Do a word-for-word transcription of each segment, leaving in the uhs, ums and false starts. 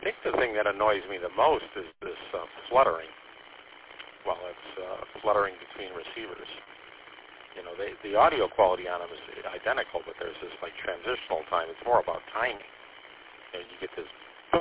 think the thing that annoys me the most is this uh, fluttering. Well, it's uh, fluttering between receivers. You know, they, the audio quality on them is identical, but there's this like transitional time. It's more about timing. You know, you get this,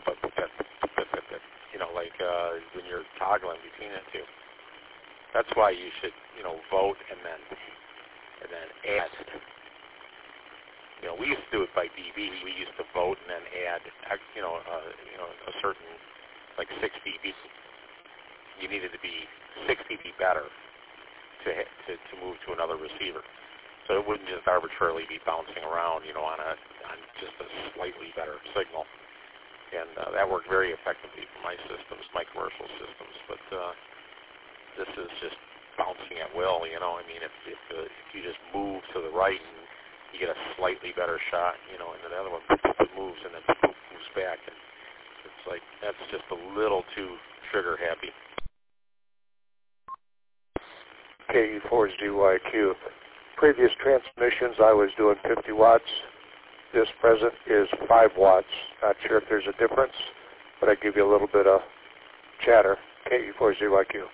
you know, like uh, when you're toggling between the two. That's why you should, you know, vote and then and then add. You know, we used to do it by D B. We used to vote and then add, you know, uh, you know, a certain like six D B. You needed to be six D B better to, to to move to another receiver. So it wouldn't just arbitrarily be bouncing around, you know, on a on just a slightly better signal. And uh, that worked very effectively for my systems, my commercial systems. But uh, this is just bouncing at will, you know. I mean, if if, uh, if you just move to the right and you get a slightly better shot, you know, and then the other one moves and then moves back, and it's like that's just a little too trigger happy. K E four Z Y Q. Previous transmissions I was doing fifty watts. This present is five watts. Not sure if there's a difference, but I give you a little bit of chatter. K E four Z Y Q.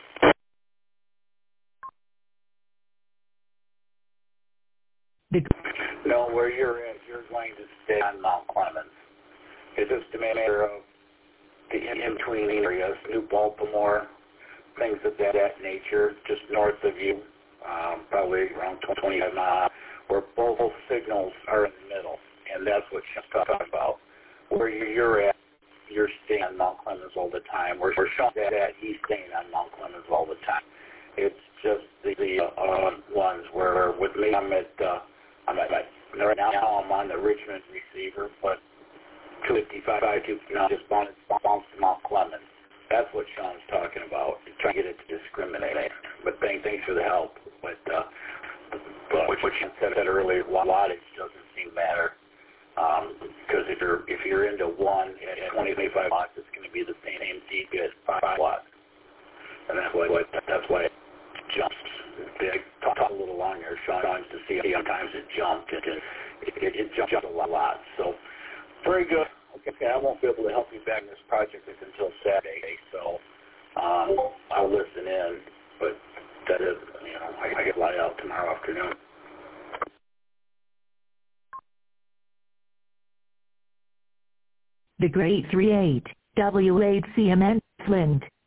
No, where you're at, you're going to stay on Mount Clemens. It's just a matter of the in-between areas, New Baltimore, things of that, that nature, just north of you, um, probably around twenty-five miles, where both signals are in the middle, and that's what she's talking about. Where you're at, you're staying on Mount Clemens all the time. Where Sean's at, he's staying on Mount Clemens all the time. It's just the, the uh, ones where, with me, I'm at, uh, I'm at, right now I'm on the Richmond receiver, but two fifty-five, two now just bounce to Mount Clemens. That's what Sean's talking about, trying to get it to discriminate. But thanks, thanks for the help. But, uh, but what Sean said earlier, wattage doesn't seem to matter. Because um, if you're if you're into one at twenty, twenty-five watts, it's going to be the same D B as five watts, and that's why that's why it jumps. They talk, talk a little longer, Sean, to see how sometimes it jumped. It it, it, it jumped a lot. So very good. Okay, I won't be able to help you back in this project until Saturday, so um, I'll listen in. But that is, you know, I, I get light out tomorrow afternoon. The Great three eight W eight C M N Flint.